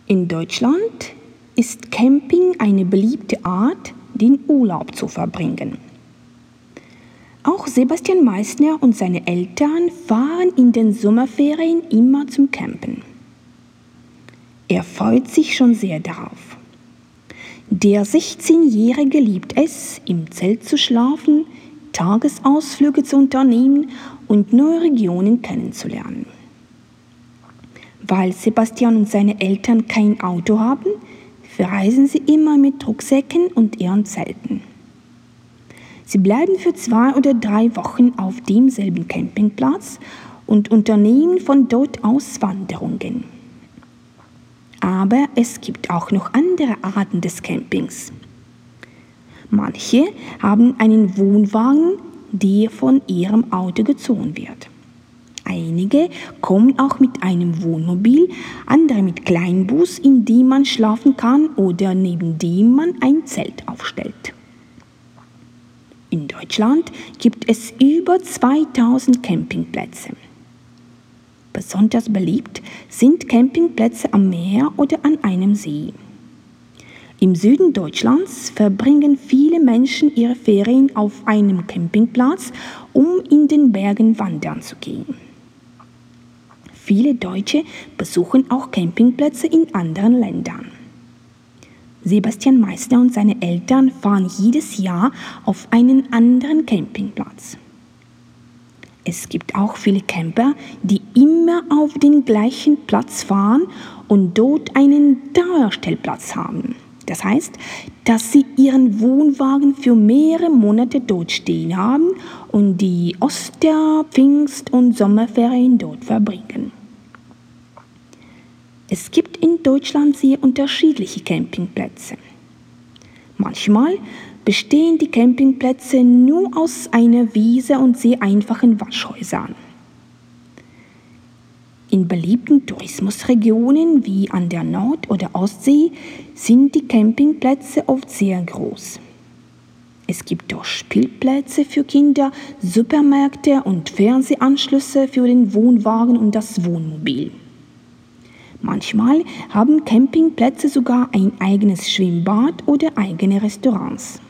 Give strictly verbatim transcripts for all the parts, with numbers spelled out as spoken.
In Deutschland ist Camping eine beliebte Art, den Urlaub zu verbringen. Auch Sebastian Meissner und seine Eltern fahren in den Sommerferien immer zum Campen. Er freut sich schon sehr darauf. Der sechzehnjährige liebt es, im Zelt zu schlafen, Tagesausflüge zu unternehmen und neue Regionen kennenzulernen. Weil Sebastian und seine Eltern kein Auto haben, verreisen sie immer mit Rucksäcken und ihren Zelten. Sie bleiben für zwei oder drei Wochen auf demselben Campingplatz und unternehmen von dort aus Wanderungen. Aber es gibt auch noch andere Arten des Campings. Manche haben einen Wohnwagen, der von ihrem Auto gezogen wird. Einige kommen auch mit einem Wohnmobil, andere mit Kleinbus, in dem man schlafen kann oder neben dem man ein Zelt aufstellt. In Deutschland gibt es über zweitausend Campingplätze. Besonders beliebt sind Campingplätze am Meer oder an einem See. Im Süden Deutschlands verbringen viele Menschen ihre Ferien auf einem Campingplatz, um in den Bergen wandern zu gehen. Viele Deutsche besuchen auch Campingplätze in anderen Ländern. Sebastian Meissner und seine Eltern fahren jedes Jahr auf einen anderen Campingplatz. Es gibt auch viele Camper, die immer auf den gleichen Platz fahren und dort einen Dauerstellplatz haben. Das heißt, dass sie ihren Wohnwagen für mehrere Monate dort stehen haben und die Oster-, Pfingst- und Sommerferien dort verbringen. Es gibt in Deutschland sehr unterschiedliche Campingplätze. Manchmal bestehen die Campingplätze nur aus einer Wiese und sehr einfachen Waschhäusern. In beliebten Tourismusregionen wie an der Nord- oder Ostsee sind die Campingplätze oft sehr groß. Es gibt dort Spielplätze für Kinder, Supermärkte und Fernsehanschlüsse für den Wohnwagen und das Wohnmobil. Manchmal haben Campingplätze sogar ein eigenes Schwimmbad oder eigene Restaurants.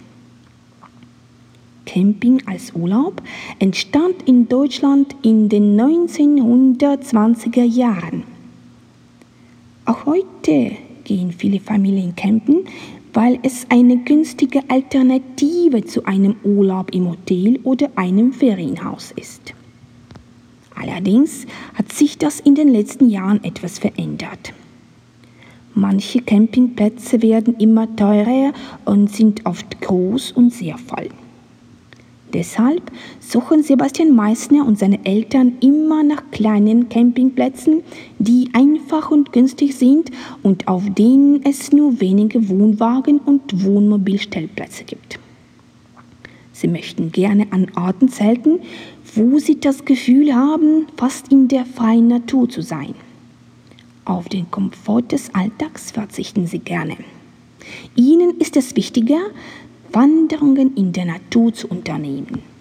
Camping als Urlaub entstand in Deutschland in den neunzehnhundertzwanziger Jahren. Auch heute gehen viele Familien campen, weil es eine günstige Alternative zu einem Urlaub im Hotel oder einem Ferienhaus ist. Allerdings hat sich das in den letzten Jahren etwas verändert. Manche Campingplätze werden immer teurer und sind oft groß und sehr voll. Deshalb suchen Sebastian Meissner und seine Eltern immer nach kleinen Campingplätzen, die einfach und günstig sind und auf denen es nur wenige Wohnwagen und Wohnmobilstellplätze gibt. Sie möchten gerne an Orten zelten, wo sie das Gefühl haben, fast in der freien Natur zu sein. Auf den Komfort des Alltags verzichten sie gerne. Ihnen ist es wichtiger, Wanderungen in der Natur zu unternehmen.